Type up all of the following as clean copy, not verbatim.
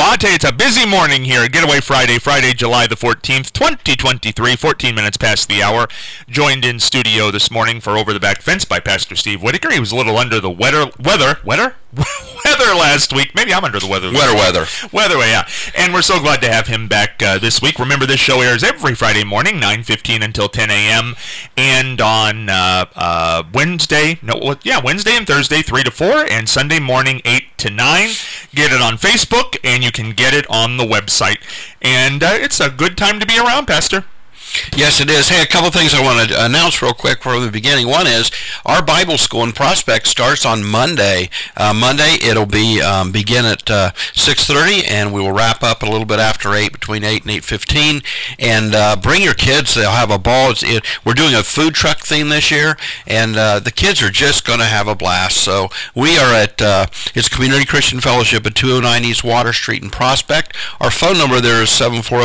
I tell you, it's a busy morning here at Getaway Friday, July the 14th, 2023, 14 minutes past the hour. Joined in studio this morning for Over the Back Fence by Pastor Steve Whitaker. He was a little under the weather last week. Maybe I'm under the weather. Weather, yeah. And we're so glad to have him back this week. Remember, this show airs every Friday morning, 9:15 until 10 a.m. And on Wednesday and Thursday, 3 to 4, and Sunday morning, 8 to 9. Get it on Facebook, and you can get it on the website. And it's a good time to be around, Pastor. Yes, it is. Hey, a couple of things I want to announce real quick from the beginning. One is our Bible school in Prospect starts on Monday. It'll be begin at 6:30, and we will wrap up a little bit after 8, between 8 and 8:15. And bring your kids; they'll have a ball. We're doing a food truck theme this year, and the kids are just going to have a blast. So we are at it's Community Christian Fellowship at 209 East Water Street in Prospect. Our phone number there is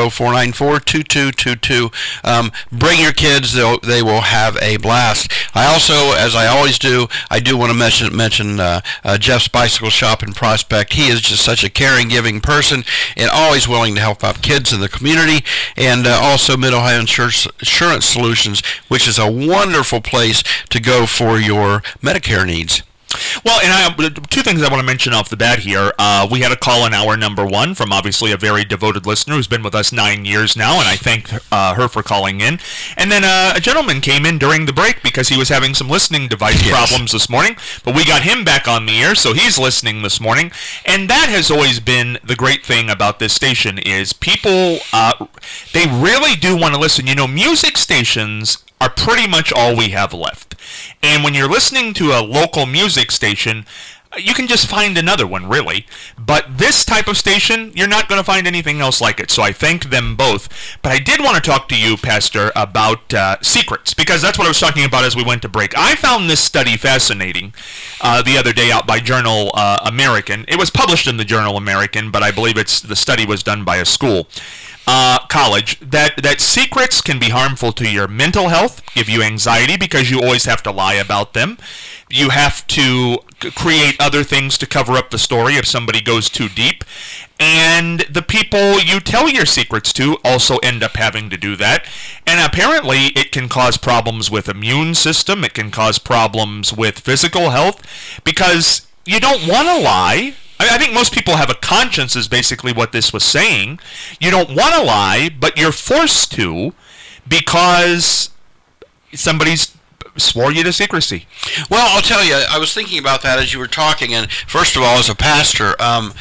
740-494-2222. Bring your kids; they will have a blast. I also, as I always do, I do want to mention Jeff's Bicycle Shop in Prospect. He is just such a caring, giving person, and always willing to help out kids in the community. And also Mid-Ohio Insurance Solutions, which is a wonderful place to go for your Medicare needs. Well, and two things I want to mention off the bat here. We had a call in hour number 1 from obviously a very devoted listener who's been with us 9 years now, and I thank her for calling in. And then a gentleman came in during the break because he was having some listening device problems this morning, but we got him back on the air, so he's listening this morning. And that has always been the great thing about this station is people, they really do want to listen. You know, music stations are pretty much all we have left. And when you're listening to a local music station, you can just find another one, really. But this type of station, you're not going to find anything else like it. So I thank them both. But I did want to talk to you, Pastor, about secrets, because that's what I was talking about as we went to break. I found this study fascinating the other day out by Journal American. It was published in the Journal American, but I believe the study was done by a school. College, that secrets can be harmful to your mental health, give you anxiety because you always have to lie about them. You have to create other things to cover up the story if somebody goes too deep. And the people you tell your secrets to also end up having to do that. And apparently it can cause problems with immune system. It can cause problems with physical health because you don't want to lie. I think most people have a conscience is basically what this was saying. You don't want to lie, but you're forced to because somebody's swore you to secrecy. Well, I'll tell you, I was thinking about that as you were talking, and first of all, as a pastor,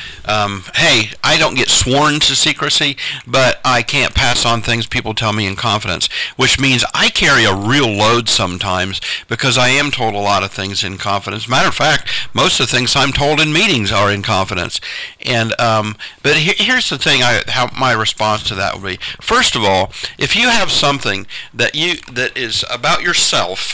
hey, I don't get sworn to secrecy, but I can't pass on things people tell me in confidence, which means I carry a real load sometimes because I am told a lot of things in confidence. Matter of fact, most of the things I'm told in meetings are in confidence. And but here's the thing, how my response to that would be. First of all, if you have something that is about yourself,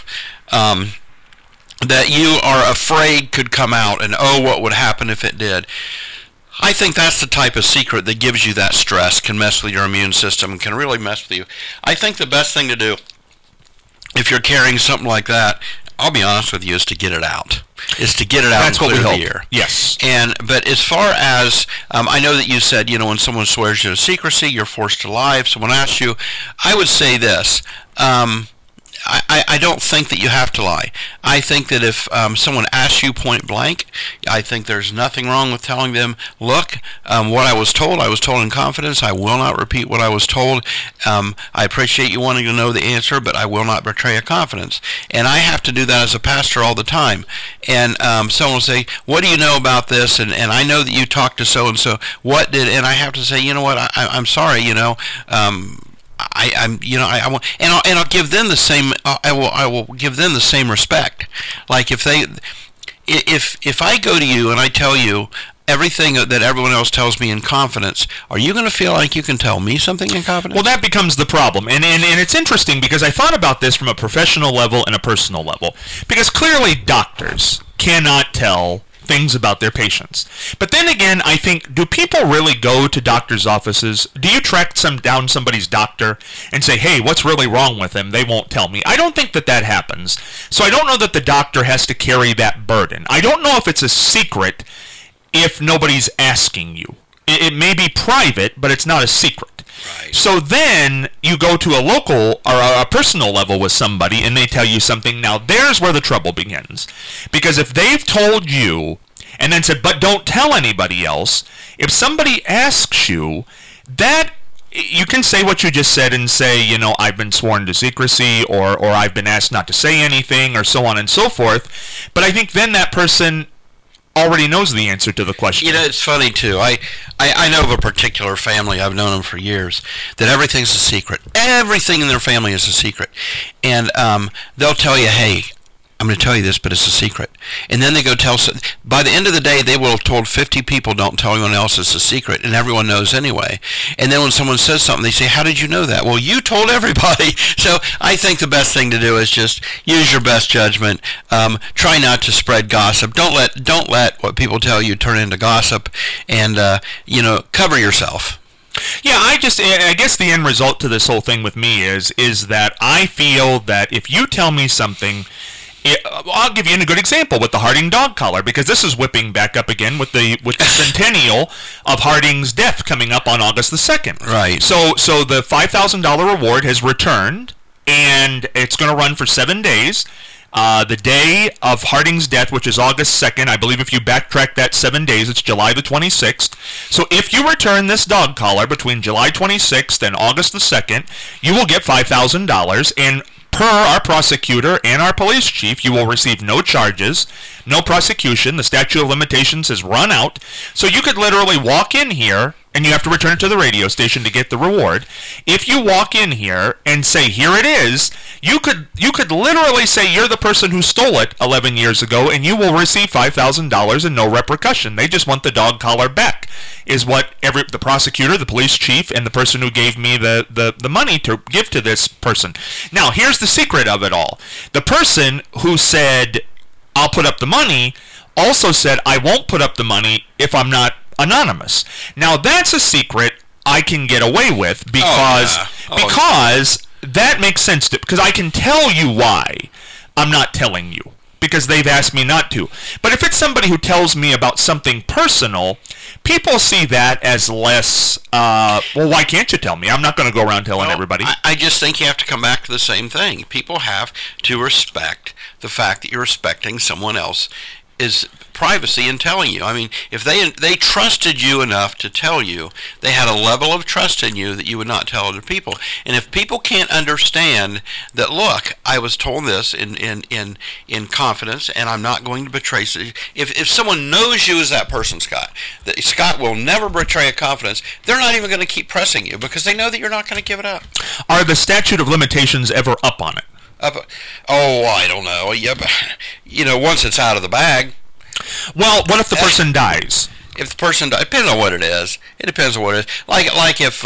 that you are afraid could come out, and what would happen if it did? I think that's the type of secret that gives you that stress, can mess with your immune system, and can really mess with you. I think the best thing to do, if you're carrying something like that, I'll be honest with you, is to get it out. That's and clear the air. Yes. But as far as, I know that you said, when someone swears you to secrecy, you're forced to lie. If someone asks you, I would say this, I don't think that you have to lie. I think that if someone asks you point blank, I think there's nothing wrong with telling them, look, what I was told in confidence. I will not repeat what I was told. I appreciate you wanting to know the answer, but I will not betray a confidence. And I have to do that as a pastor all the time. And someone will say, what do you know about this? And I know that you talked to so-and-so. What did, and I have to say, you know what, I'm sorry, I'll give them the same. I will give them the same respect. Like if I go to you and I tell you everything that everyone else tells me in confidence, are you going to feel like you can tell me something in confidence? Well, that becomes the problem. And it's interesting because I thought about this from a professional level and a personal level. Because clearly doctors cannot tell things about their patients. But then again, I think, do people really go to doctors' offices? Do you track down somebody's doctor and say, hey, what's really wrong with him? They won't tell me. I don't think that happens. So I don't know that the doctor has to carry that burden. I don't know if it's a secret if nobody's asking you. It may be private, but it's not a secret. Right. So then you go to a local or a personal level with somebody and they tell you something. Now there's where the trouble begins. Because if they've told you and then said, but don't tell anybody else, if somebody asks you, that you can say what you just said and say, I've been sworn to secrecy or I've been asked not to say anything or so on and so forth. But I think then that person already knows the answer to the question. It's funny too. I know of a particular family, I've known them for years, that everything's a secret. Everything in their family is a secret. And they'll tell you, hey, I'm going to tell you this, but it's a secret. And then they go tell, by the end of the day, they will have told 50 people, don't tell anyone else it's a secret, and everyone knows anyway. And then when someone says something, they say, how did you know that? Well, you told everybody. So I think the best thing to do is just use your best judgment. Try not to spread gossip. Don't let what people tell you turn into gossip, and, cover yourself. Yeah, I guess the end result to this whole thing with me is that I feel that if you tell me something, I'll give you a good example with the Harding dog collar, because this is whipping back up again with the centennial of Harding's death coming up on August the 2nd. Right. So the $5,000 reward has returned, and it's going to run for 7 days. The day of Harding's death, which is August 2nd, I believe if you backtrack that 7 days, it's July the 26th. So if you return this dog collar between July 26th and August the 2nd, you will get $5,000, and per our prosecutor and our police chief, you will receive no charges, no prosecution. The statute of limitations has run out. So you could literally walk in here, and you have to return it to the radio station to get the reward. If you walk in here and say, here it is, you could literally say you're the person who stole it 11 years ago, and you will receive $5,000 and no repercussion. They just want the dog collar back, is what the prosecutor, the police chief, and the person who gave me the money to give to this person. Now, here's the secret of it all. The person who said, I'll put up the money, also said, I won't put up the money if I'm not anonymous. Now, that's a secret I can get away with because that makes sense because I can tell you why I'm not telling you, because they've asked me not to. But if it's somebody who tells me about something personal, people see that as less, well, why can't you tell me? I'm not going to go around telling everybody. I just think you have to come back to the same thing. People have to respect the fact that you're respecting someone else's privacy in telling you. I mean, if they trusted you enough to tell you, they had a level of trust in you that you would not tell other people. And if people can't understand that, look, I was told this in confidence, and I'm not going to betray. If someone knows you as that person, Scott, that Scott will never betray a confidence, they're not even going to keep pressing you because they know that you're not going to give it up. Are the statute of limitations ever up on it? I don't know. Yeah, but, once it's out of the bag. Well, what if the person dies? If the person dies, depends on what it is. It depends on what it is. Like if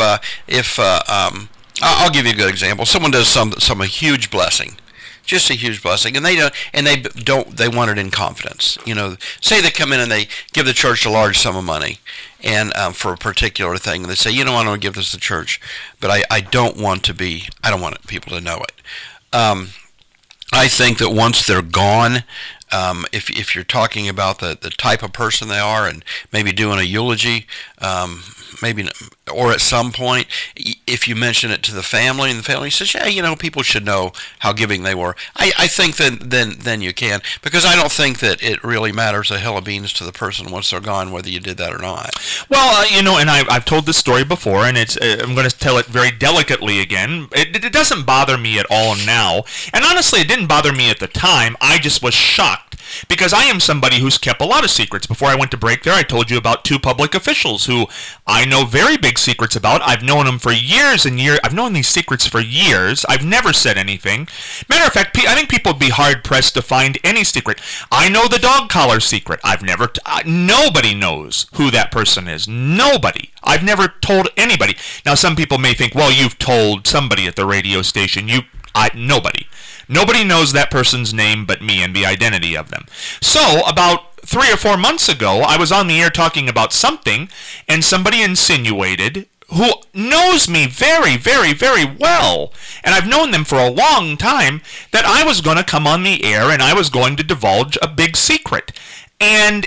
I'll give you a good example. Someone does some huge blessing, just a huge blessing, and they want it in confidence. Say they come in and they give the church a large sum of money, and for a particular thing, they say, I don't want to give this to church, but I don't want people to know it. I think that once they're gone, if you're talking about the type of person they are and maybe doing a eulogy, or at some point, if you mention it to the family and the family says, yeah, people should know how giving they were, I think then you can, because I don't think that it really matters a hill of beans to the person once they're gone whether you did that or not. Well, and I've told this story before, and I'm going to tell it very delicately again. It doesn't bother me at all now, and honestly, it didn't bother me at the time. I just was shocked, because I am somebody who's kept a lot of secrets. Before I went to break there, I told you about two public officials who I know very big secrets about. I've known them for years and years. I've known these secrets for years. I've never said anything. Matter of fact, I think people would be hard-pressed to find any secret. I know the dog collar secret. Nobody knows who that person is. Nobody. I've never told anybody. Now, some people may think, well, you've told somebody at the radio station. Nobody. Nobody knows that person's name but me and the identity of them. So, about 3 or 4 months ago, I was on the air talking about something, and somebody insinuated, who knows me very, very, very well, and I've known them for a long time, that I was going to come on the air and I was going to divulge a big secret. And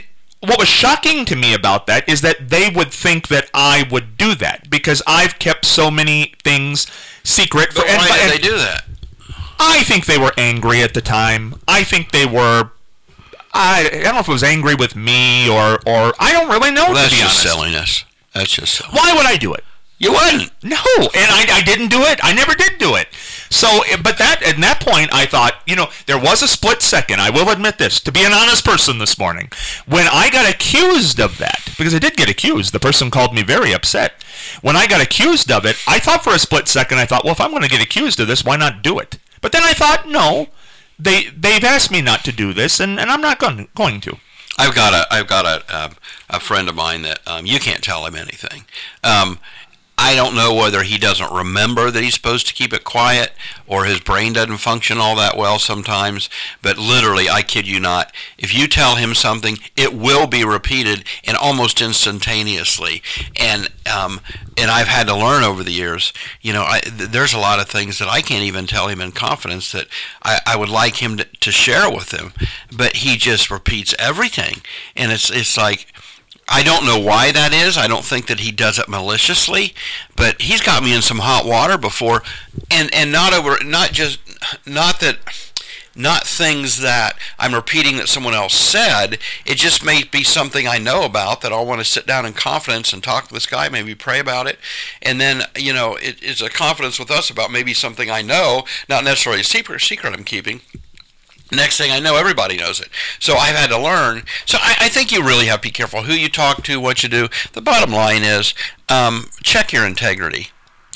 what was shocking to me about that is that they would think that I would do that because I've kept so many things secret. But why did they do that? I think they were angry at the time. I think they were. I don't know if it was angry with me or I don't really know. Well, that's to be just honest. silliness. That's just silly. Why would I do it? You wouldn't. No, and I didn't do it. I never did do it. So, but at that point, I thought, there was a split second, I will admit this, to be an honest person this morning, when I got accused of that, because I did get accused. The person called me very upset. When I got accused of it, I thought for a split second, well, if I'm going to get accused of this, why not do it? But then I thought, no, they've asked me not to do this, and I'm not going to. I've got a friend of mine that you can't tell him anything. I don't know whether he doesn't remember that he's supposed to keep it quiet or his brain doesn't function all that well sometimes, but literally, I kid you not, if you tell him something, it will be repeated and almost instantaneously. And I've had to learn over the years, there's a lot of things that I can't even tell him in confidence that I would like him to share with him, but he just repeats everything. And it's like, I don't know why that is. I don't think that he does it maliciously, but he's got me in some hot water before, and not things that I'm repeating that someone else said. It just may be something I know about that I'll want to sit down in confidence and talk to this guy, maybe pray about it, and then it's a confidence with us about maybe something I know, not necessarily a secret I'm keeping. Next thing I know, everybody knows it. So I've had to learn. So I think you really have to be careful who you talk to, what you do. The bottom line is check your integrity.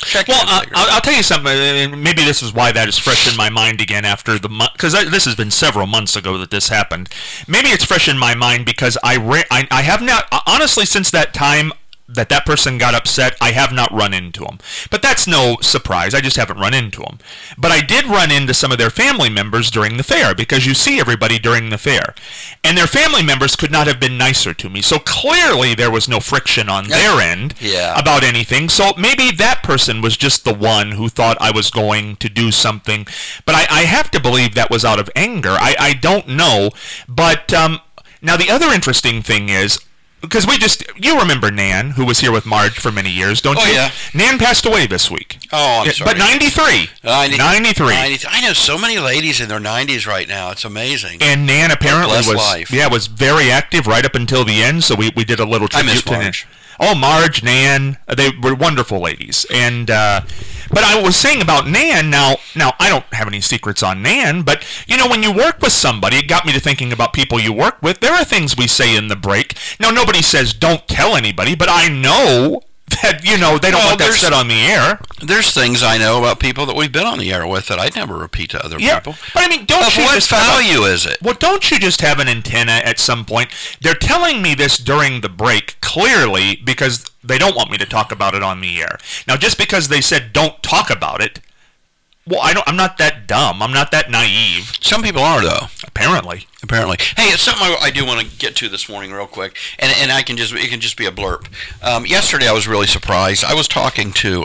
I'll tell you something. Maybe this is why that is fresh in my mind again after the month, because this has been several months ago that this happened. Maybe it's fresh in my mind because I have not, honestly, since that time that person got upset, I have not run into him. But that's no surprise. I just haven't run into him. But I did run into some of their family members during the fair, because you see everybody during the fair. And their family members could not have been nicer to me. So clearly there was no friction on their end about anything. So maybe that person was just the one who thought I was going to do something. But I have to believe that was out of anger. I don't know. But now the other interesting thing is, because you remember Nan, who was here with Marge for many years, don't you? Oh, yeah. Nan passed away this week. Oh, I'm sorry. But 93. 93. I know so many ladies in their 90s right now. It's amazing. And Nan apparently was very active right up until the end, so we did a little tribute I miss to Nan. Marge. Oh, Marge, Nan, they were wonderful ladies. And but I was saying about Nan, now I don't have any secrets on Nan, but when you work with somebody, it got me to thinking about people you work with. There are things we say in the break. Now, nobody says don't tell anybody, but I know that, they don't want that said on the air. There's things I know about people that we've been on the air with that I'd never repeat to other people. But I mean, what value is it? Well, don't you just have an antenna at some point? They're telling me this during the break, clearly, because they don't want me to talk about it on the air. Now, just because they said don't talk about it, well, I'm not that dumb. I'm not that naive. Some people are, though. Apparently. Hey, it's something I do want to get to this morning real quick, and it can just be a blurb. Yesterday I was really surprised. I was talking to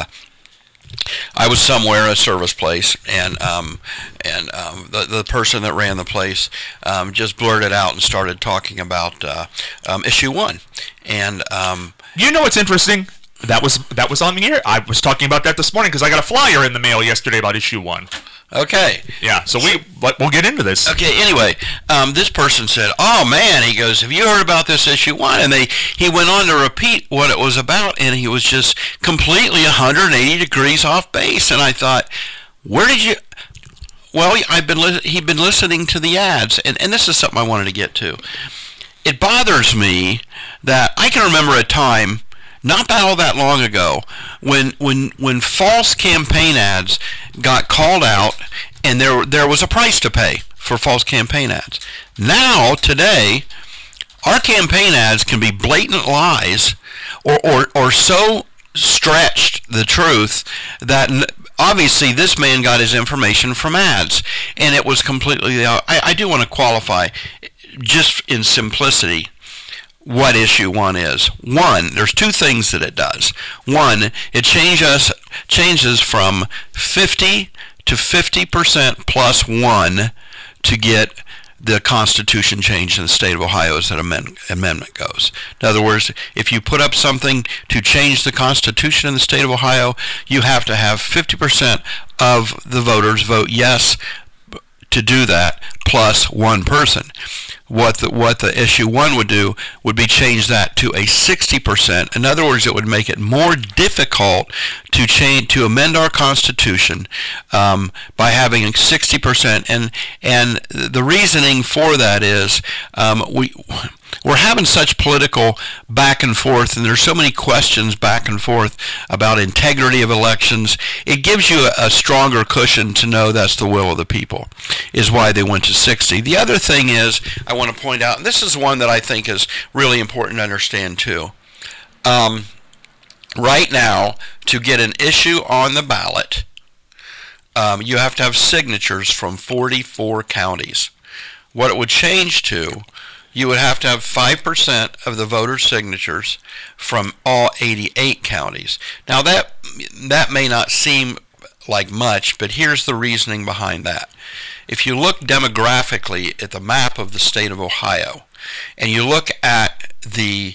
I was somewhere, a service place, and the person that ran the place just blurted out and started talking about issue 1, and what's interesting? That was on the air. I was talking about that this morning because I got a flyer in the mail yesterday about issue 1. Okay. Yeah, so we'll get into this. Okay, anyway, this person said, oh man, he goes, have you heard about this issue 1? And he went on to repeat what it was about, and he was just completely 180 degrees off base. And I thought, where did you... Well, he'd been listening to the ads, and this is something I wanted to get to. It bothers me that I can remember a time, not all that long ago, when false campaign ads got called out, and there was a price to pay for false campaign ads. Now, today, our campaign ads can be blatant lies, or so stretched the truth that obviously this man got his information from ads, and it was completely... I do want to qualify, just in simplicity, what issue 1 is. 1, there's 2 things that it does. 1, it changes from 50 to 50% plus 1 to get the Constitution changed in the state of Ohio as that amendment goes. In other words, if you put up something to change the Constitution in the state of Ohio, you have to have 50% of the voters vote yes to do that, plus one person. What the issue 1 would do would be change that to a 60%. In other words, it would make it more difficult to amend our Constitution by having 60%. And the reasoning for that is we're having such political back and forth, and there's so many questions back and forth about integrity of elections. It gives you a stronger cushion to know that's the will of the people, is why they went to 60. The other thing is, I want to point out, and this is one that I think is really important to understand too. Right now, to get an issue on the ballot, you have to have signatures from 44 counties. What it would change to, you would have to have 5% of the voters' signatures from all 88 counties. Now that may not seem like much, but here's the reasoning behind that. If you look demographically at the map of the state of Ohio, and you look at the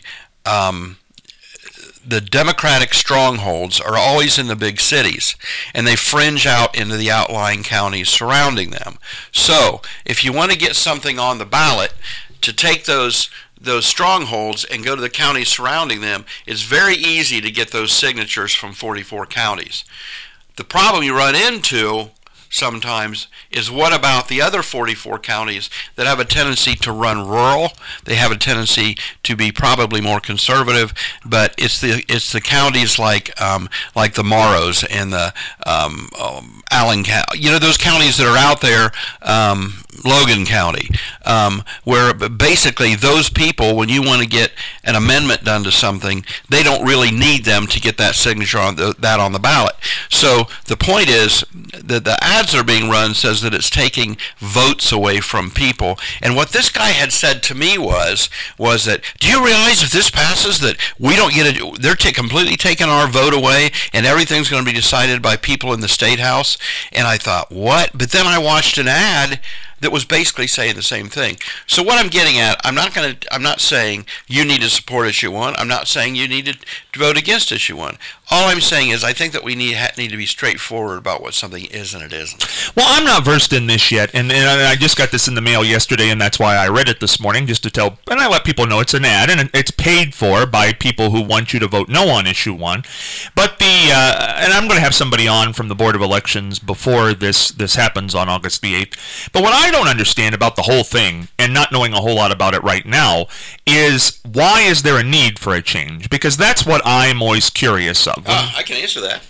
Democratic strongholds are always in the big cities, and they fringe out into the outlying counties surrounding them. So, if you want to get something on the ballot, to take those strongholds and go to the counties surrounding them, it's very easy to get those signatures from 44 counties. The problem you run into sometimes is, what about the other 44 counties that have a tendency to run rural? They have a tendency to be probably more conservative, but it's the counties like the Morrows and the Allen County, those counties that are out there, Logan County, where basically those people, when you want to get an amendment done to something, they don't really need them to get that signature on the ballot. So the point is that the ads that are being run says that it's taking votes away from people. And what this guy had said to me was that, do you realize if this passes that we don't get it? They're completely taking our vote away, and everything's going to be decided by people in the state house. And I thought, what? But then I watched an ad that was basically saying the same thing. So what I'm getting at, I'm not saying you need to support issue 1. I'm not saying you need to vote against issue 1. All I'm saying is I think that we need to be straightforward about what something is and it isn't. Well, I'm not versed in this yet, and I just got this in the mail yesterday, and that's why I read it this morning, just to tell, and I let people know it's an ad, and it's paid for by people who want you to vote no on issue 1. But and I'm going to have somebody on from the Board of Elections before this happens on August the 8th. But what I don't understand about the whole thing, and not knowing a whole lot about it right now, is why is there a need for a change? Because that's what I'm always curious of. I can answer that.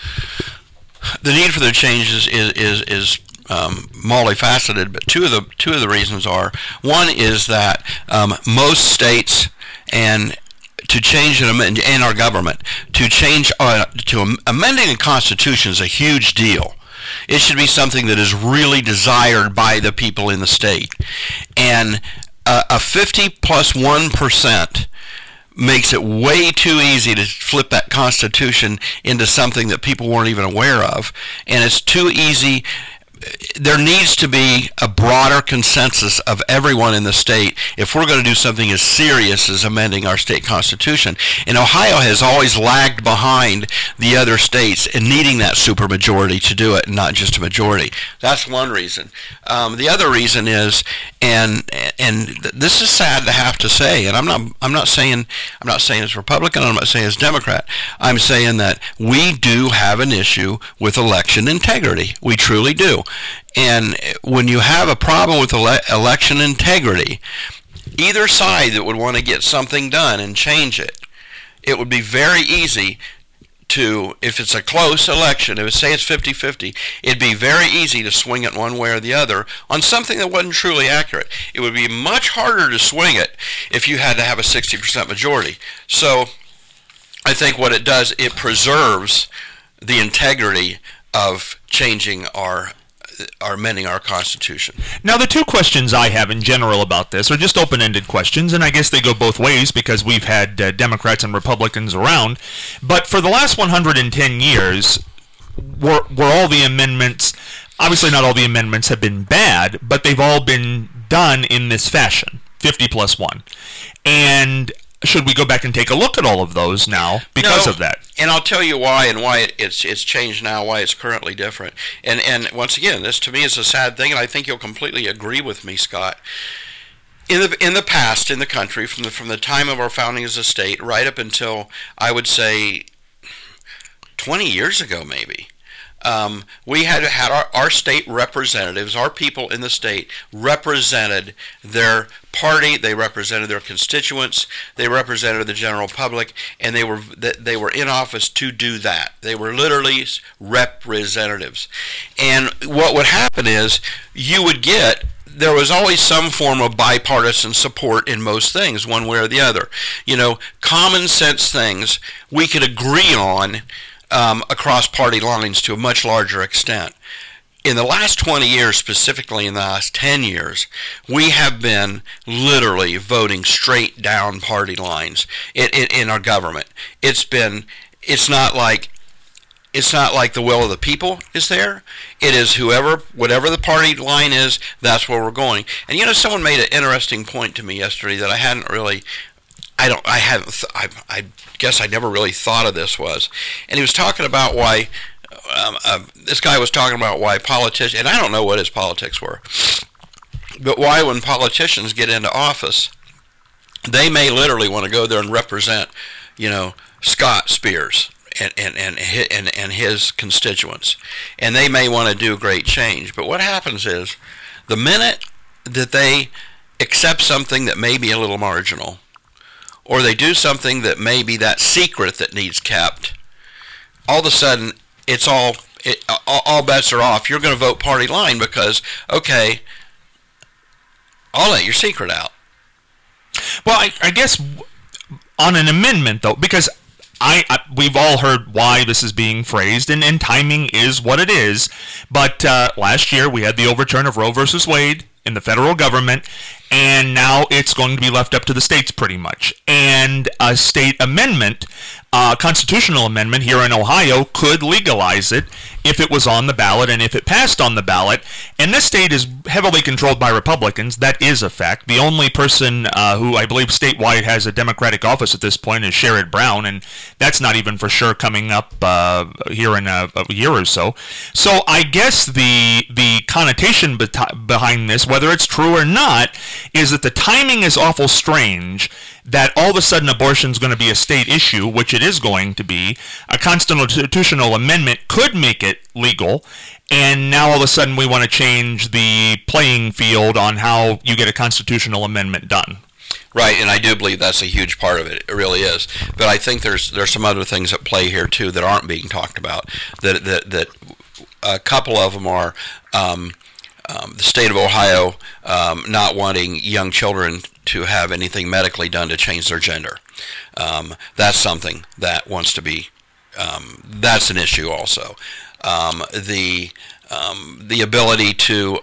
The need for the changes is multifaceted, but two of the reasons are, one is that most states and to change and our government to amending a constitution is a huge deal. It should be something that is really desired by the people in the state, and a 50 plus 1% makes it way too easy to flip that Constitution into something that people weren't even aware of, and it's too easy. There needs to be a broader consensus of everyone in the state if we're going to do something as serious as amending our state constitution. And Ohio has always lagged behind the other states in needing that supermajority to do it, and not just a majority. That's one reason. The other reason is, and this is sad to have to say, and I'm not saying as Republican, I'm not saying as Democrat. I'm saying that we do have an issue with election integrity. We truly do. And when you have a problem with election integrity, either side that would want to get something done and change it, it would be very easy to, if it's a close election, if say it's 50-50, it'd be very easy to swing it one way or the other on something that wasn't truly accurate. It would be much harder to swing it if you had to have a 60% majority. So I think what it does, it preserves the integrity of changing our amending our Constitution. Now, the two questions I have in general about this are just open-ended questions, and I guess they go both ways because we've had Democrats and Republicans around. But for the last 110 years, were all the amendments obviously not all the amendments have been bad, but they've all been done in this fashion, 50 plus 1. And should we go back and take a look at all of those now because of that? And I'll tell you why, and why it's changed now, why it's currently different. And once again, this to me is a sad thing, and I think you'll completely agree with me, Scott. In the past, in the country, from the time of our founding as a state, right up until, I would say, 20 years ago maybe, we had our state representatives, our people in the state represented their party, they represented their constituents, they represented the general public, and they were in office to do that. They were literally representatives. And what would happen is there was always some form of bipartisan support in most things, one way or the other. Common sense things we could agree on across party lines to a much larger extent. In the last 20 years, specifically in the last 10 years, we have been literally voting straight down party lines in our government. It's not like the will of the people is there. It is whatever the party line is, that's where we're going. And someone made an interesting point to me yesterday that I guess I never really thought of this was, and he was talking about why, this guy was talking about why politicians, and I don't know what his politics were, but why when politicians get into office, they may literally want to go there and represent, Scott Spears and his constituents, and they may want to do great change. But what happens is, the minute that they accept something that may be a little marginal, or they do something that may be that secret that needs kept, all of a sudden all bets are off. You're going to vote party line because, okay, I'll let your secret out. Well, I guess on an amendment, though, because we've all heard why this is being phrased, and timing is what it is, but last year we had the overturn of Roe versus Wade in the federal government, and now it's going to be left up to the states pretty much. And a state amendment, constitutional amendment here in Ohio, could legalize it if it was on the ballot and if it passed on the ballot. And this state is heavily controlled by Republicans. That is a fact. The only person who I believe statewide has a Democratic office at this point is Sherrod Brown, and that's not even for sure coming up here in a year or so. So I guess the connotation behind this, whether it's true or not, is that the timing is awful strange, that all of a sudden abortion is going to be a state issue, which it is going to be. A constitutional amendment could make it legal, and now all of a sudden we want to change the playing field on how you get a constitutional amendment done. Right, and I do believe that's a huge part of it. It really is. But I think there's some other things at play here too that aren't being talked about. That a couple of them are the state of Ohio not wanting young children to have anything medically done to change their gender. That's something that wants to be. That's an issue also. The ability to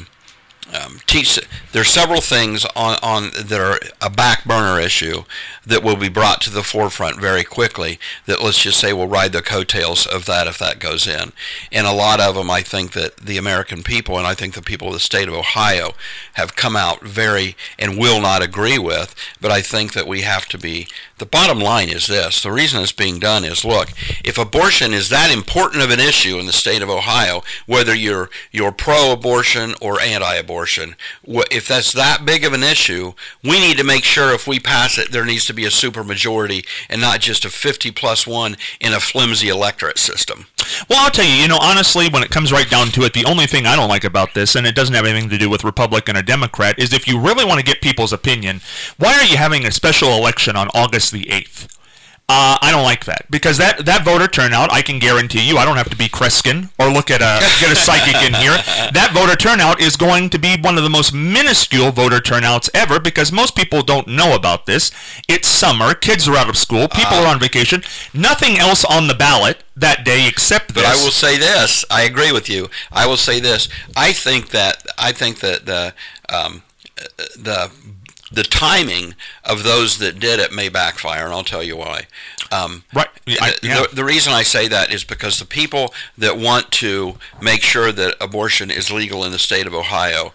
teach. There's several things on that are a back burner issue that will be brought to the forefront very quickly, that let's just say will ride the coattails of that if that goes in. And a lot of them, I think that the American people, and I think the people of the state of Ohio, have come out very and will not agree with. But I think that we have to be, the bottom line is this, the reason it's being done is, look, if abortion is that important of an issue in the state of Ohio, whether you're pro-abortion or anti-abortion, if that's that big of an issue, we need to make sure if we pass it, there needs to be a supermajority and not just a 50+1 in a flimsy electorate system. Well, I'll tell you, honestly, when it comes right down to it, the only thing I don't like about this, and it doesn't have anything to do with Republican or Democrat, is if you really want to get people's opinion, why are you having a special election on August the 8th? I don't like that, because that voter turnout, I can guarantee you, I don't have to be Kreskin or get a psychic in here. That voter turnout is going to be one of the most minuscule voter turnouts ever, because most people don't know about this. It's summer, kids are out of school, people are on vacation, nothing else on the ballot that day except this. But I will say this, I agree with you. I will say this, I think that the the timing of those that did it may backfire, and I'll tell you why. Right. The reason I say that is because the people that want to make sure that abortion is legal in the state of Ohio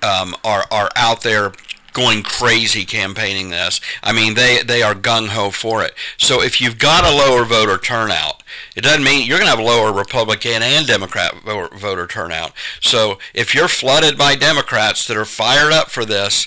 are out there going crazy campaigning this. I mean, they are gung-ho for it. So if you've got a lower voter turnout, it doesn't mean you're going to have a lower Republican and Democrat voter turnout. So if you're flooded by Democrats that are fired up for this,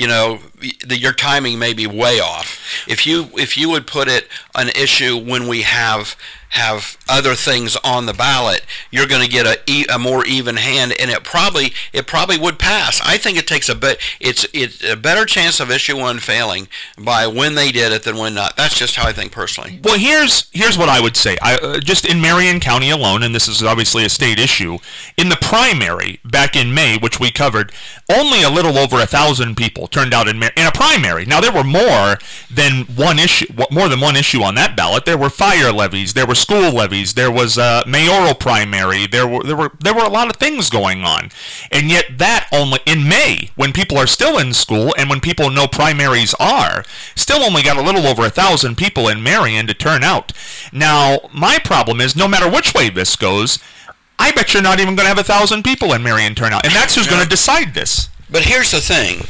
your timing may be way off. If you would put it an issue when we have other things on the ballot, you're going to get a more even hand, and it probably would pass. I think it takes it's a better chance of issue 1 failing by when they did it than when not. That's just how I think personally. Well, here's what I would say. Just in Marion County alone, and this is obviously a state issue, in the primary back in May, which we covered, only a little over 1,000 people turned out in a primary. Now there were more than one issue on that ballot. There were fire levies. There were school levies. There was a mayoral primary. There were a lot of things going on, and yet that only in May, when people are still in school and when people know primaries are, still only got a little over 1,000 people in Marion to turn out. Now my problem is, no matter which way this goes, I bet you're not even going to have 1,000 people in Marion turn out, and that's who's going to decide this. But here's the thing.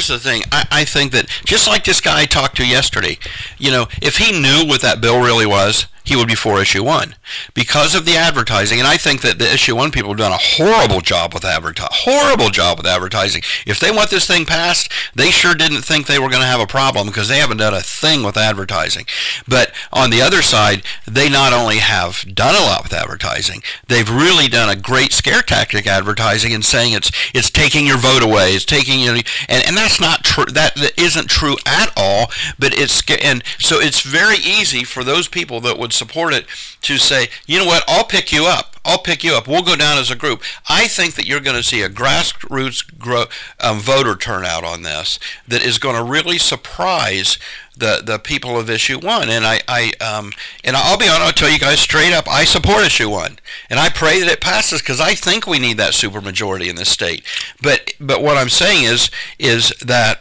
I think that just like this guy I talked to yesterday, if he knew what that bill really was, he would be for issue 1 because of the advertising. And I think that the issue 1 people have done a horrible job with advertising. If they want this thing passed, they sure didn't think they were going to have a problem because they haven't done a thing with advertising. But on the other side, they not only have done a lot with advertising, they've really done a great scare tactic advertising and saying it's taking your vote away, it's taking you, and that's not true. That isn't true at all. But so it's very easy for those people that would support it to say, you know what, I'll pick you up. We'll go down as a group. I think that you're going to see a grassroots voter turnout on this that is going to really surprise the people of issue 1. And I'll be honest, I'll tell you guys straight up, I support issue 1, and I pray that it passes because I think we need that supermajority in this state. But what I'm saying is that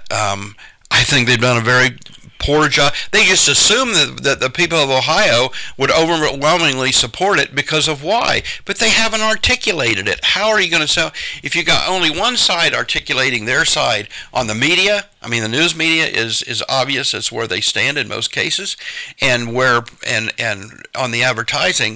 I think they've done a very poor job. They just assume that the people of Ohio would overwhelmingly support it because of why. But they haven't articulated it. How are you going to sell if you got only one side articulating their side on the media? I mean, the news media is obvious. It's where they stand in most cases, and on the advertising,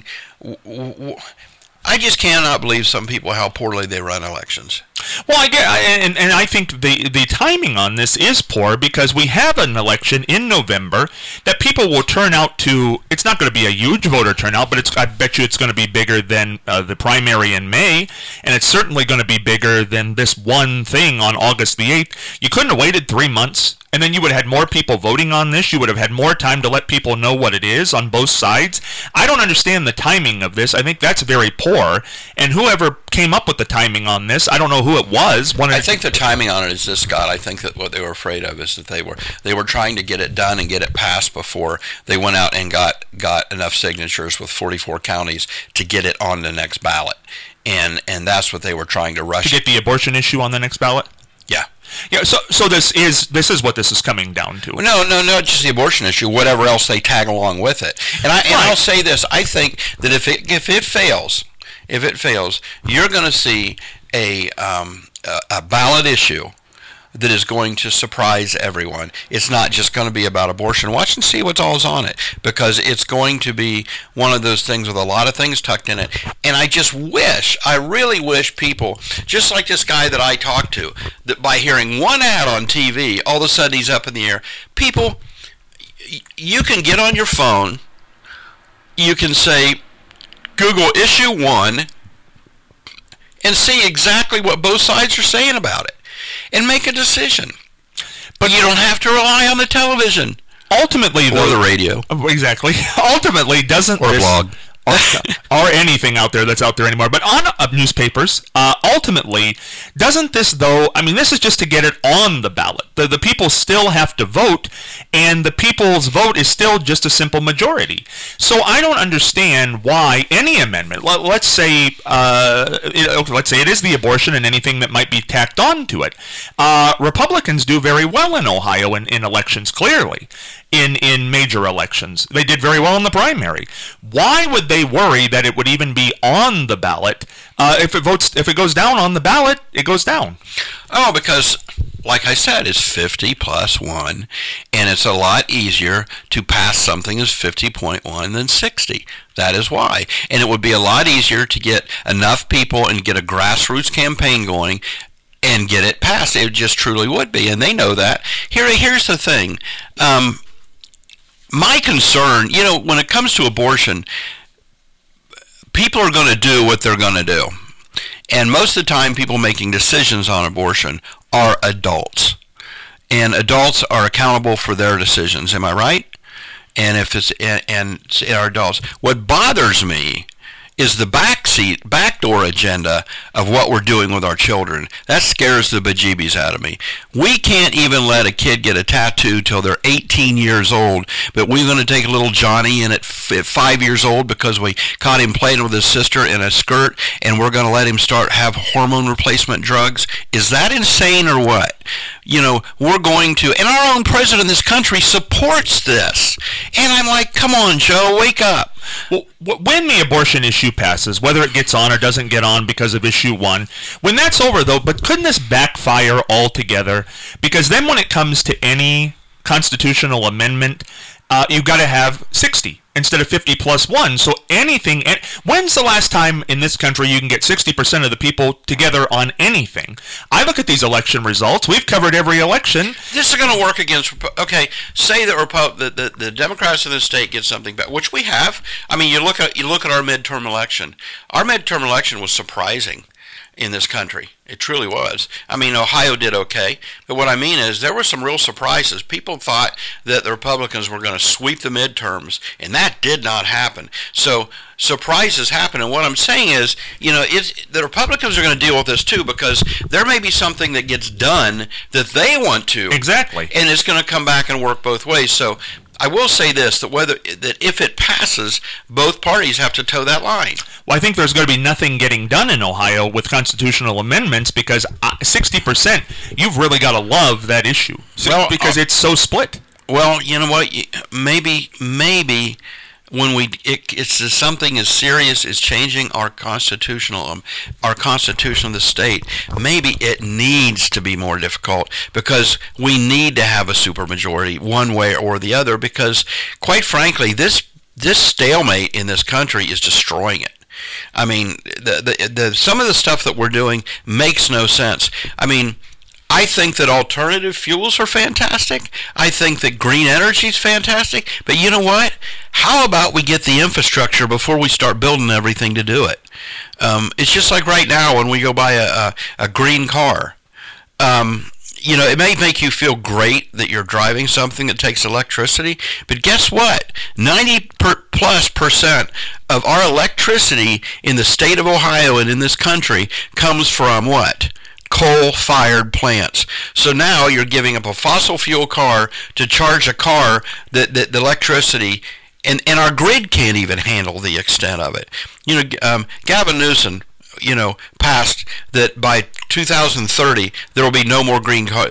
I just cannot believe some people how poorly they run elections. Well, I think the timing on this is poor because we have an election in November that people will turn out to. It's not going to be a huge voter turnout, but I bet you it's going to be bigger than the primary in May, and it's certainly going to be bigger than this one thing on August the 8th. You couldn't have waited 3 months, and then you would have had more people voting on this. You would have had more time to let people know what it is on both sides. I don't understand the timing of this. I think that's very poor, and whoever came up with the timing on this, I don't know who it was. I think the timing on it is this, Scott. I think that what they were afraid of is that they were trying to get it done and get it passed before they went out and got enough signatures with 44 counties to get it on the next ballot, and that's what they were trying to rush. To get the abortion issue on the next ballot? Yeah. Yeah, so this is what this is coming down to. No, not just the abortion issue. Whatever else they tag along with it. And I'll say this: I think that if it fails, you're going to see a ballot issue that is going to surprise everyone. It's not just going to be about abortion. Watch and see what's all's on it, because it's going to be one of those things with a lot of things tucked in it. And I really wish people, just like this guy that I talked to, that by hearing one ad on TV, all of a sudden he's up in the air. People, you can get on your phone, you can say, Google issue 1, and see exactly what both sides are saying about it, and make a decision. But you don't have to rely on the television. Ultimately, or the radio. Exactly. Ultimately, doesn't or this... blog. or anything out there that's out there anymore. But on newspapers, ultimately, doesn't this though? I mean, this is just to get it on the ballot. The people still have to vote, and the people's vote is still just a simple majority. So I don't understand why any amendment. Let's say it is the abortion and anything that might be tacked on to it. Republicans do very well in Ohio in elections. Clearly, in major elections, they did very well in the primary. Why would they worry that it would even be on the ballot? If it goes down on the ballot, it goes down. Oh, because, like I said, it's 50 plus 1, and it's a lot easier to pass something as 50.1 than 60. That is why. And it would be a lot easier to get enough people and get a grassroots campaign going and get it passed. It just truly would be, and they know that. Here's the thing. My concern, when it comes to abortion, people are going to do what they're going to do. And most of the time, people making decisions on abortion are adults. And adults are accountable for their decisions. Am I right? And if it's our adults. What bothers me is the backdoor agenda of what we're doing with our children. That scares the bejeebies out of me. We can't even let a kid get a tattoo till they're 18 years old, but we're going to take little Johnny in at 5 years old because we caught him playing with his sister in a skirt, and we're going to let him have hormone replacement drugs. Is that insane or what? We're going to, and our own president of this country supports this. And I'm like, come on, Joe, wake up. Well, when the abortion issue passes, whether it gets on or doesn't get on because of issue 1, when that's over, though, but couldn't this backfire altogether? Because then when it comes to any constitutional amendment, you've got to have 60 instead of 50 plus 1. So anything, when's the last time in this country you can get 60% of the people together on anything? I look at these election results. We've covered every election. This is going to work against, okay, say that the Democrats in the state get something back, which we have. I mean, you look at our midterm election. Our midterm election was surprising in this country. It truly was. I mean, Ohio did okay, but what I mean is there were some real surprises. People thought that the Republicans were going to sweep the midterms, and that did not happen. So surprises happen, and what I'm saying is, the Republicans are going to deal with this too, because there may be something that gets done that they want to. Exactly. And it's going to come back and work both ways. So I will say this, that if it passes, both parties have to toe that line. Well, I think there's going to be nothing getting done in Ohio with constitutional amendments because 60%, you've really got to love that issue because it's so split. Well, you know what? Maybe when it's something as serious as changing our constitution of the state, maybe it needs to be more difficult because we need to have a supermajority one way or the other because, quite frankly, this stalemate in this country is destroying it. I mean, some of the stuff that we're doing makes no sense. I mean, I think that alternative fuels are fantastic. I think that green energy is fantastic. But you know what? How about we get the infrastructure before we start building everything to do it? It's just like right now when we go buy a green car. It may make you feel great that you're driving something that takes electricity, but guess what? 90+% of our electricity in the state of Ohio and in this country comes from what? Coal-fired plants. So now you're giving up a fossil fuel car to charge a car that the electricity, and our grid can't even handle the extent of it. Gavin Newsom, passed that by 2030 there will be no more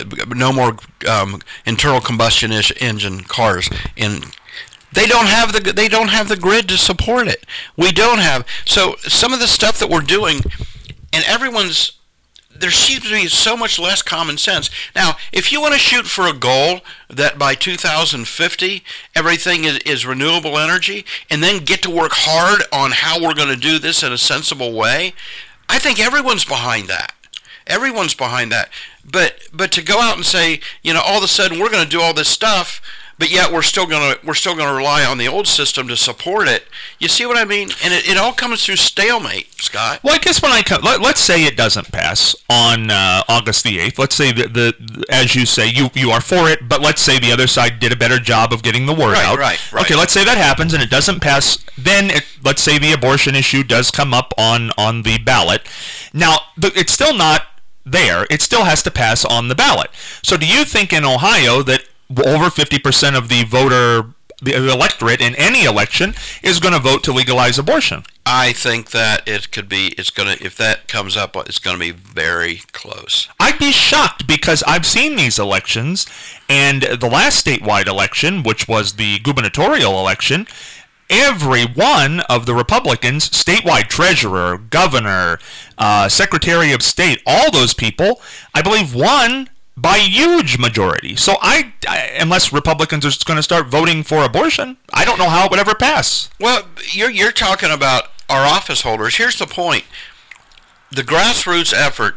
internal combustion engine cars in. They don't have the grid to support it. We don't have. So some of the stuff that we're doing, and there seems to be so much less common sense. Now, if you want to shoot for a goal that by 2050 everything is renewable energy, and then get to work hard on how we're going to do this in a sensible way, I think everyone's behind that. Everyone's behind that. But to go out and say, all of a sudden we're going to do all this stuff, but yet we're still gonna rely on the old system to support it. You see what I mean? And it all comes through stalemate, Scott. Well, I guess when let's say it doesn't pass on August the 8th. Let's say that as you say, you are for it, but let's say the other side did a better job of getting the word out. Right. Okay, let's say that happens and it doesn't pass. Then let's say the abortion issue does come up on the ballot. Now, it's still not there. It still has to pass on the ballot. So do you think in Ohio that over 50% of the electorate in any election is going to vote to legalize abortion? I think that if that comes up, it's going to be very close. I'd be shocked because I've seen these elections, and the last statewide election, which was the gubernatorial election, every one of the Republicans, statewide treasurer, governor, secretary of state, all those people, I believe, won by a huge majority. So unless Republicans are going to start voting for abortion, I don't know how it would ever pass. Well, you're talking about our office holders. Here's the point. The grassroots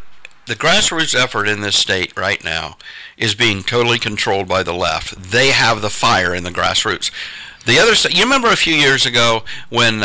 effort in this state right now is being totally controlled by the left. They have the fire in the grassroots. The other side, you remember a few years ago when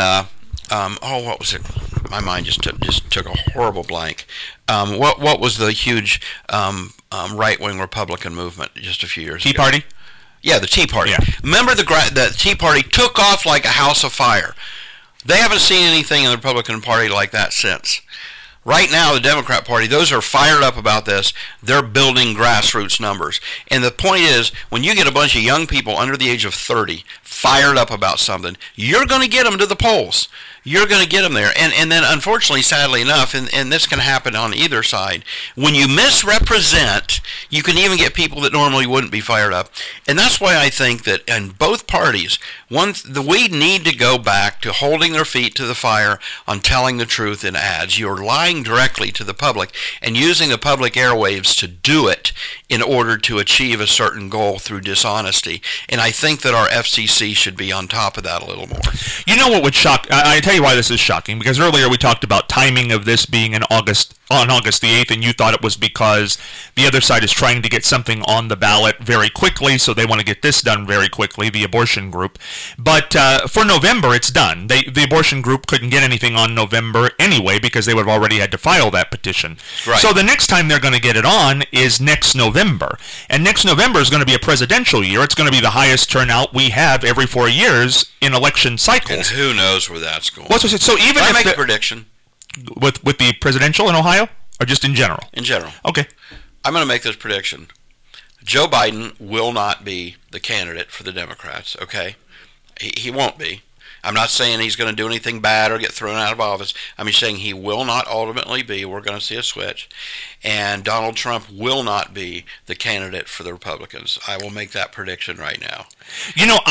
what was it? My mind just took a horrible blank. What was the huge right-wing Republican movement just a few years ago? Tea Party? Yeah, the Tea Party. Yeah. Remember the Tea Party took off like a house of fire. They haven't seen anything in the Republican Party like that since. Right now, the Democrat Party, those are fired up about this. They're building grassroots numbers. And the point is, when you get a bunch of young people under the age of 30 fired up about something, you're going to get them to the polls. You're going to get them there. And then, unfortunately, sadly enough, and this can happen on either side, when you misrepresent, you can even get people that normally wouldn't be fired up. And that's why I think that in both parties, we need to go back to holding their feet to the fire on telling the truth in ads. You're lying directly to the public and using the public airwaves to do it in order to achieve a certain goal through dishonesty. And I think that our FCC should be on top of that a little more. You know what would shock? I tell you why this is shocking, because earlier we talked about timing of this being on August the 8th, and you thought it was because the other side is trying to get something on the ballot very quickly, so they want to get this done very quickly, the abortion group. But for November, it's done. The abortion group couldn't get anything on November anyway because they would have already had to file that petition. Right. So the next time they're going to get it on is next November. And next November is going to be a presidential year. It's going to be the highest turnout we have every 4 years in election cycles. And who knows where that's going. So even I if make a prediction. With the presidential in Ohio, or just in general? In general. Okay. I'm going to make this prediction. Joe Biden will not be the candidate for the Democrats, okay? He won't be. I'm not saying he's going to do anything bad or get thrown out of office. I'm just saying he will not ultimately be. We're going to see a switch. And Donald Trump will not be the candidate for the Republicans. I will make that prediction right now. You know,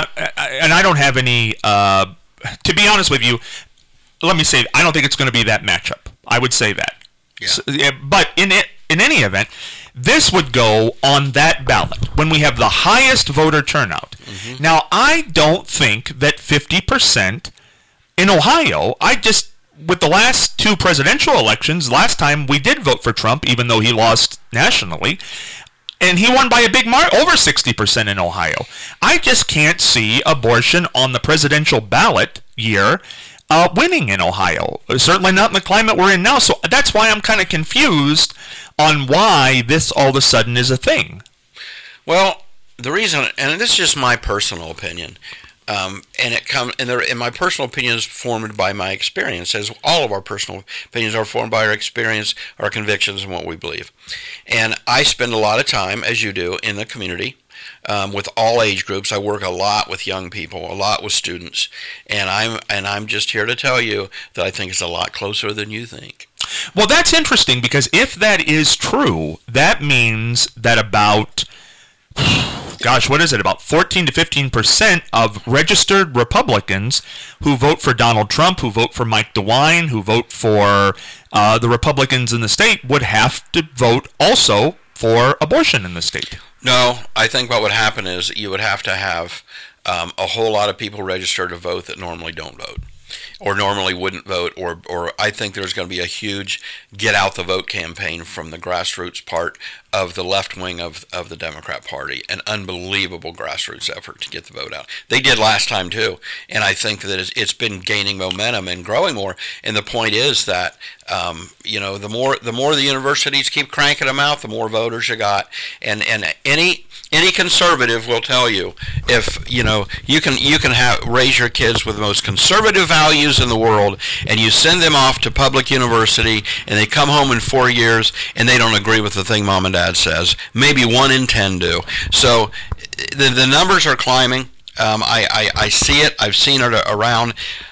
I don't have any, to be honest with you, let me say, I don't think it's going to be that matchup. I would say that. Yeah. So, but in any event, this would go on that ballot when we have the highest voter turnout. Mm-hmm. Now, I don't think that 50% in Ohio, with the last two presidential elections, last time we did vote for Trump, even though he lost nationally, and he won by a big margin, over 60% in Ohio. I just can't see abortion on the presidential ballot year winning in Ohio. Certainly not in the climate we're in now. So that's why I'm kind of confused on why this all of a sudden is a thing. Well, the reason, and this is just my personal opinion, and my personal opinion is formed by my experience, as all of our personal opinions are formed by our experience, our convictions, and what we believe. And I spend a lot of time, as you do, in the community. With all age groups. I work a lot with young people, a lot with students, and I'm just here to tell you that I think it's a lot closer than you think. Well, that's interesting, because if that is true, that means that about 14 to 15% of registered Republicans who vote for Donald Trump, who vote for Mike DeWine, who vote for the Republicans in the state would have to vote also for abortion in the state. No, I think what would happen is that you would have to have a whole lot of people registered to vote that normally don't vote. or normally wouldn't vote, or I think there's going to be a huge get out the vote campaign from the grassroots part of the left wing of the Democrat Party. An unbelievable grassroots effort to get the vote out. They did last time too, and I think that it's been gaining momentum and growing more. And the point is that the more the universities keep cranking them out, the more voters you got. And any conservative will tell you, if you can raise your kids with the most conservative values in the world, and you send them off to public university, and they come home in 4 years and they don't agree with the thing mom and dad says. Maybe 1 in 10 do. So the numbers are climbing. I see it. I've seen it around.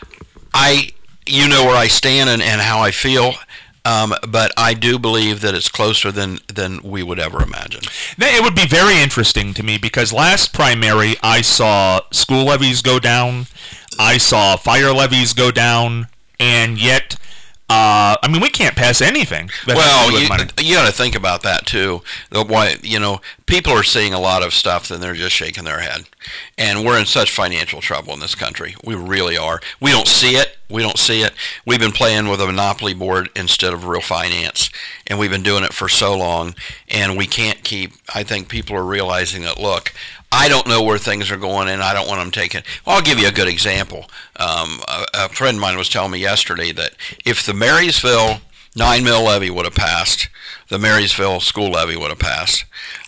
You know where I stand and how I feel. But I do believe that it's closer than we would ever imagine. It would be very interesting to me, because last primary I saw school levies go down, I saw fire levies go down, and yet, we can't pass anything. Well, you got to think about that too. Why, people are seeing a lot of stuff and they're just shaking their head. And we're in such financial trouble in this country. We really are. We don't see it. We've been playing with a monopoly board instead of real finance, and we've been doing it for so long, and we can't keep. I think people are realizing that, look, I don't know where things are going, and I don't want them taken. Well, I'll give you a good example. A friend of mine was telling me yesterday that if the Marysville 9 mil levy would have passed, the Marysville school levy would have passed,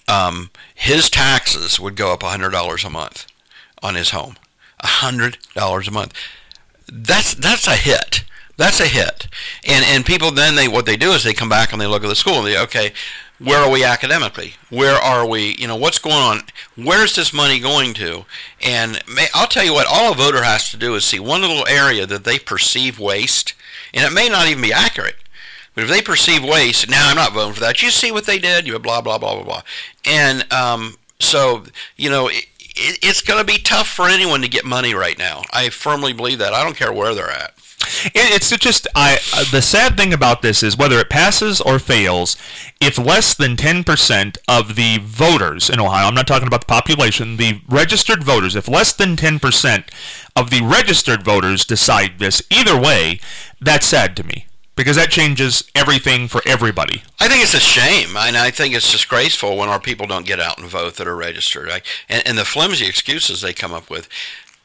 his taxes would go up $100 a month on his home. $100 a month. That's a hit. That's a hit. And people then what they do is they come back and they look at the school and they, okay, where are we academically? Where are we? What's going on? Where's this money going to? And I'll tell you what, all a voter has to do is see one little area that they perceive waste, and it may not even be accurate. But if they perceive waste, now I'm not voting for that. You see what they did? You blah, blah, blah, blah, blah. And so, it's going to be tough for anyone to get money right now. I firmly believe that. I don't care where they're at. It's just the sad thing about this is, whether it passes or fails, if less than 10% of the voters in Ohio, I'm not talking about the population, the registered voters, if less than 10% of the registered voters decide this, either way, that's sad to me, because that changes everything for everybody. I think it's a shame, and I think it's disgraceful when our people don't get out and vote that are registered. And the flimsy excuses they come up with.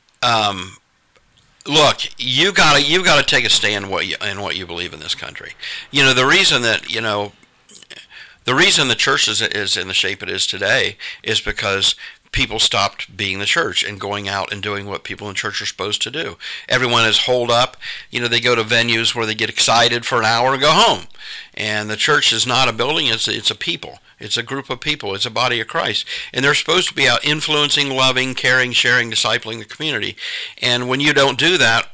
Look, you gotta take a stand in what you believe in this country. The reason the church is in the shape it is today is because people stopped being the church and going out and doing what people in church are supposed to do. Everyone is holed up. They go to venues where they get excited for an hour and go home. And the church is not a building, it's a people. It's a group of people. It's a body of Christ. And they're supposed to be out influencing, loving, caring, sharing, discipling the community. And when you don't do that,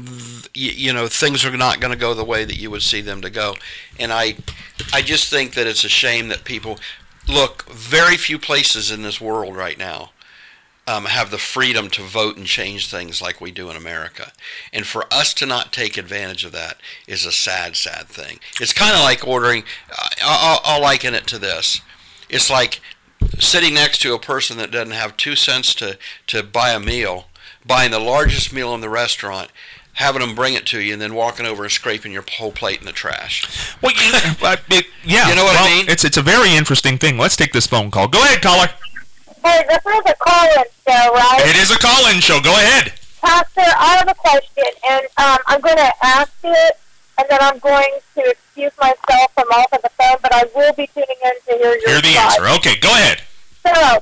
things are not going to go the way that you would see them to go. And I just think that it's a shame that people... Look, very few places in this world right now have the freedom to vote and change things like we do in America. And for us to not take advantage of that is a sad, sad thing. It's kind of like ordering, I'll liken it to this. It's like sitting next to a person that doesn't have 2 cents to buy a meal, buying the largest meal in the restaurant, having them bring it to you, and then walking over and scraping your whole plate in the trash. Well, yeah. You know what I mean? It's a very interesting thing. Let's take this phone call. Go ahead, caller. Hey, this is a call-in show, right? It is a call-in show. Go ahead. Pastor, I have a question, and I'm going to ask it, and then I'm going to excuse myself from off of the phone, but I will be tuning in to hear your Hear the thoughts. answer. Okay, go ahead. So,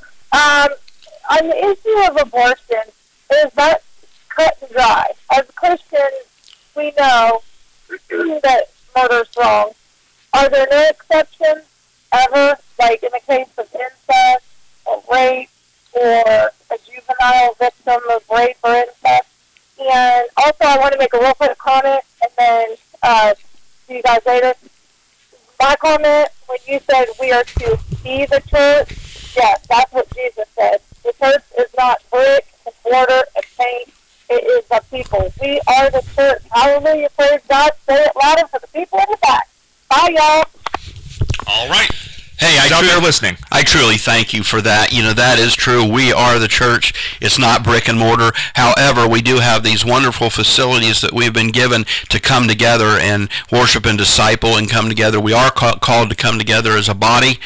on the issue of abortion, is that cut and dry? As Christians, we know that murder's wrong. Are there no exceptions ever, like in the case of incest or rape or a juvenile victim of rape or incest? And also, I want to make a real quick comment, and then see you guys later. My comment, when you said we are to be the church, yes, that's what Jesus said. The church is not brick and mortar and paint. It is the people. We are the church. Hallelujah. Praise God. Say it louder for the people in the back. Bye, y'all. All right. Hey, I out there listening. I truly thank you for that. That is true. We are the church. It's not brick and mortar. However, we do have these wonderful facilities that we've been given to come together and worship and disciple and come together. We are called to come together as a body.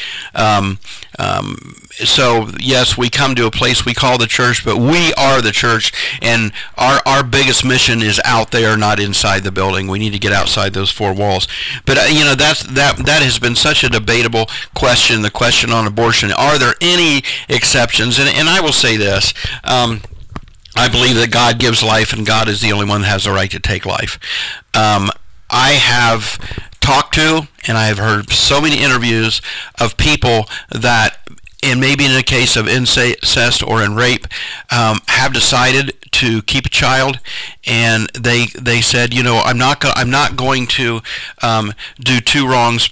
So, yes, we come to a place we call the church, but we are the church, and our biggest mission is out there, not inside the building. We need to get outside those four walls. But, that has been such a debatable question, the question on abortion. Are there any exceptions? And I will say this. I believe that God gives life, and God is the only one that has the right to take life. I have talked to, and I have heard so many interviews of people that, and maybe in a case of incest or in rape, have decided to keep a child, and they said, I'm not going to do two wrongs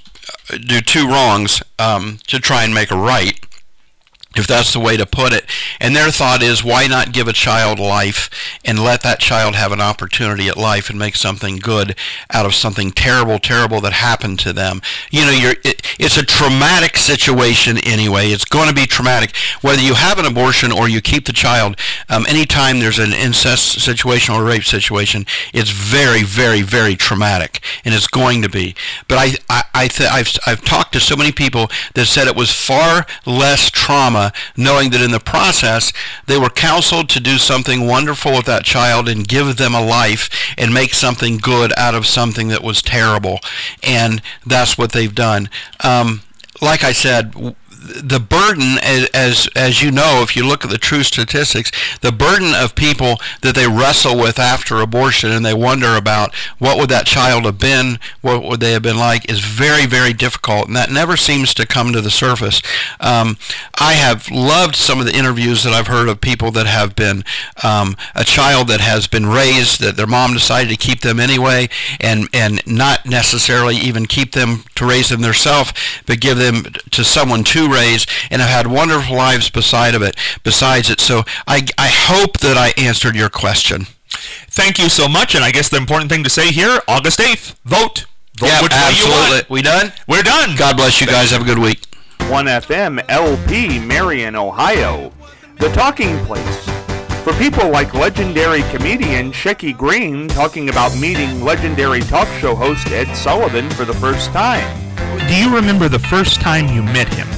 to try and make a right, if that's the way to put it. And their thought is, why not give a child life and let that child have an opportunity at life and make something good out of something terrible that happened to them? It's a traumatic situation anyway. It's going to be traumatic. Whether you have an abortion or you keep the child, anytime there's an incest situation or a rape situation, it's very, very, very traumatic, and it's going to be. But I've talked to so many people that said it was far less trauma, knowing that in the process they were counseled to do something wonderful with that child and give them a life and make something good out of something that was terrible. And that's what they've done. Like I said, the burden, as you know, if you look at the true statistics, the burden of people that they wrestle with after abortion and they wonder about what would that child have been, what would they have been like, is very, very difficult, and that never seems to come to the surface. I have loved some of the interviews that I've heard of people that have been a child that has been raised, that their mom decided to keep them anyway, and not necessarily even keep them to raise them themselves, but give them to someone to raise, and have had wonderful lives besides it. So I hope that I answered your question. Thank you so much, and I guess the important thing to say here, August 8th, vote. Yeah, which absolutely. way you want. We done? We're done. God bless you guys. Have a good week. 1FM LP, Marion, Ohio. The Talking Place. For people like legendary comedian Shecky Green talking about meeting legendary talk show host Ed Sullivan for the first time. Do you remember the first time you met him?